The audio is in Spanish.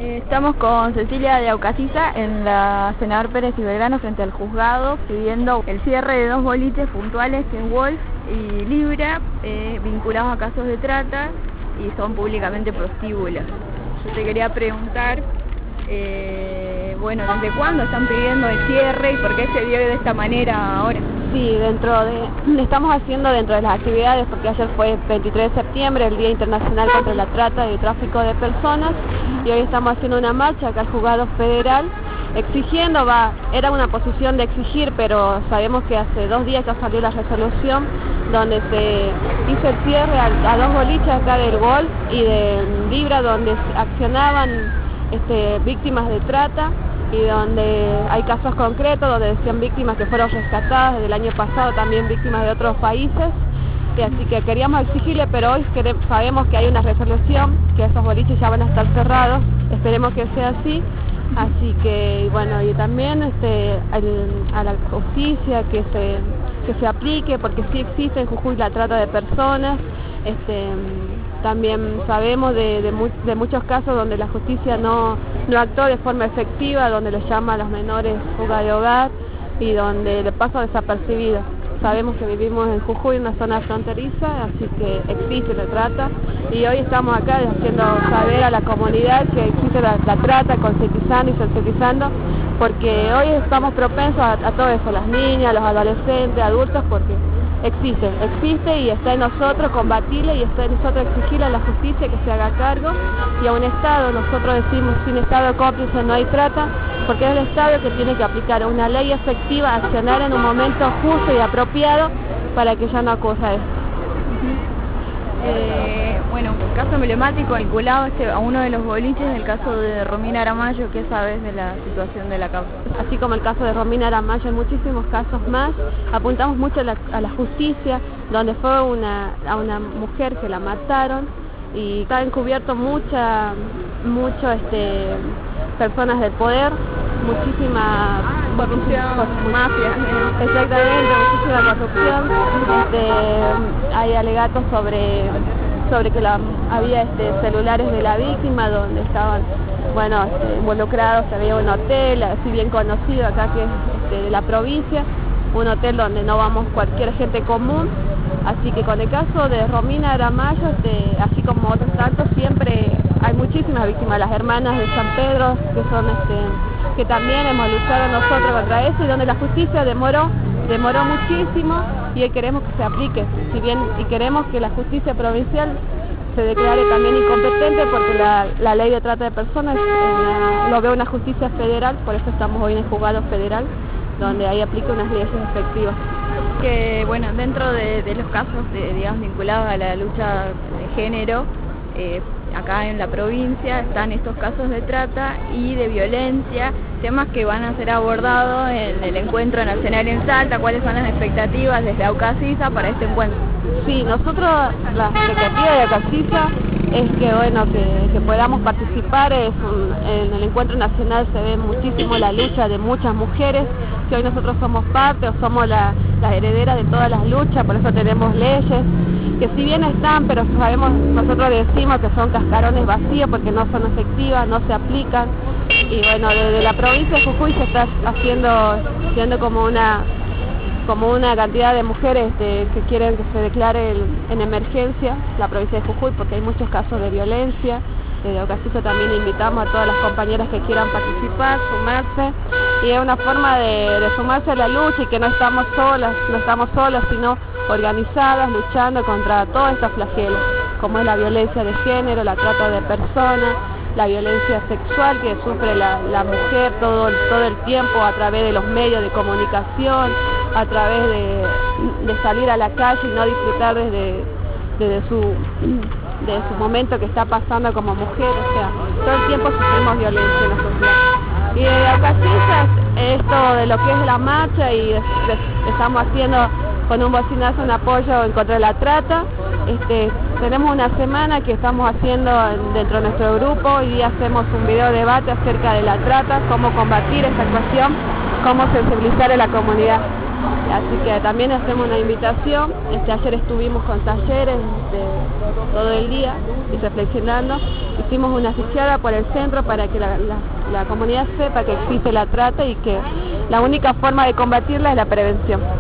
Estamos con Cecilia de Aucasisa en la Senador Pérez y Belgrano frente al juzgado pidiendo el cierre de 2 boliches puntuales, que es Wolf y Libra, vinculados a casos de trata y son públicamente prostíbulos. Yo te quería preguntar, bueno, ¿desde cuándo están pidiendo el cierre y por qué se dio de esta manera ahora? Sí, estamos haciendo dentro de las actividades, porque ayer fue 23 de septiembre, el Día Internacional contra la Trata y el Tráfico de Personas, y hoy estamos haciendo una marcha acá al Juzgado Federal, exigiendo, era una posición de exigir, pero sabemos que hace 2 días ya salió la resolución donde se hizo el cierre a 2 boliches acá del Golf y de Libra, donde accionaban víctimas de trata, y donde hay casos concretos donde decían víctimas que fueron rescatadas desde el año pasado, también víctimas de otros países, y así que queríamos exigirle, pero hoy sabemos que hay una resolución, que esos boliches ya van a estar cerrados, esperemos que sea así. Así que, bueno, y también a la justicia que se aplique, porque sí existe en Jujuy la trata de personas. También sabemos de muchos casos donde la justicia no actuó de forma efectiva, donde les llama a los menores fuga de hogar y donde le pasa desapercibido. Sabemos que vivimos en Jujuy, una zona fronteriza, así que existe la trata, y hoy estamos acá haciendo saber a la comunidad que existe la trata, concientizando y sensibilizando, porque hoy estamos propensos a todo eso, las niñas, los adolescentes, adultos, porque existe y está en nosotros combatirle, y está en nosotros exigirle a la justicia que se haga cargo, y a un Estado, nosotros decimos, sin Estado cómplice no hay trata, porque es el Estado que tiene que aplicar una ley efectiva, accionar en un momento justo y apropiado para que ya no ocurra esto. Bueno, un caso emblemático vinculado a uno de los boliches, el caso de Romina Aramayo. ¿Qué sabes de la situación de la causa? Así como el caso de Romina Aramayo, hay muchísimos casos más. Apuntamos mucho a la justicia, donde fue a una mujer que la mataron, y está encubierto muchas personas del poder, muchísima corrupción, mafia. Exactamente, muchísima corrupción. Hay alegatos sobre que había celulares de la víctima donde estaban involucrados, había un hotel así bien conocido acá, que es de la provincia, un hotel donde no vamos cualquier gente común. Así que con el caso de Romina Aramayo, así como otros tantos, siempre hay muchísimas víctimas, las hermanas de San Pedro, que son que también hemos luchado nosotros contra eso, y donde la justicia demoró muchísimo, y hoy queremos que se aplique, y queremos que la justicia provincial se declare también incompetente, porque la ley de trata de personas lo ve una justicia federal, por eso estamos hoy en el juzgado federal, donde ahí aplica unas leyes efectivas. Que bueno, dentro de los casos digamos vinculados a la lucha de género, acá en la provincia están estos casos de trata y de violencia, temas que van a ser abordados en el encuentro nacional en Salta. ¿Cuáles son las expectativas desde Aucasisa para este encuentro? Sí, nosotros la expectativa de Aucasisa es que podamos participar. En el encuentro nacional se ve muchísimo la lucha de muchas mujeres, que hoy nosotros somos parte o somos las herederas de todas las luchas, por eso tenemos leyes que si bien están, pero nosotros decimos que son cascarones vacíos porque no son efectivas, no se aplican. Y bueno, desde la provincia de Jujuy se está haciendo como una cantidad de mujeres que quieren que se declare en emergencia la provincia de Jujuy, porque hay muchos casos de violencia. Desde Aucasisa también invitamos a todas las compañeras que quieran participar, sumarse, y es una forma de sumarse a la lucha, y que no estamos solas, sino organizadas, luchando contra todos estos flagelos, como es la violencia de género, la trata de personas, la violencia sexual que sufre la mujer todo el tiempo a través de los medios de comunicación, a través de salir a la calle y no disfrutar desde su momento que está pasando como mujer. O sea, todo el tiempo sufrimos violencia en la sociedad. Y de Aucasisa, esto de lo que es la marcha, y estamos haciendo con un bocinazo un apoyo en contra de la trata. Tenemos una semana que estamos haciendo dentro de nuestro grupo. Hoy día hacemos un video debate acerca de la trata, cómo combatir esta cuestión, cómo sensibilizar a la comunidad. Así que también hacemos una invitación. Ayer estuvimos con talleres de todo el día y reflexionando. Hicimos una fichada por el centro para que la comunidad sepa que existe la trata y que la única forma de combatirla es la prevención.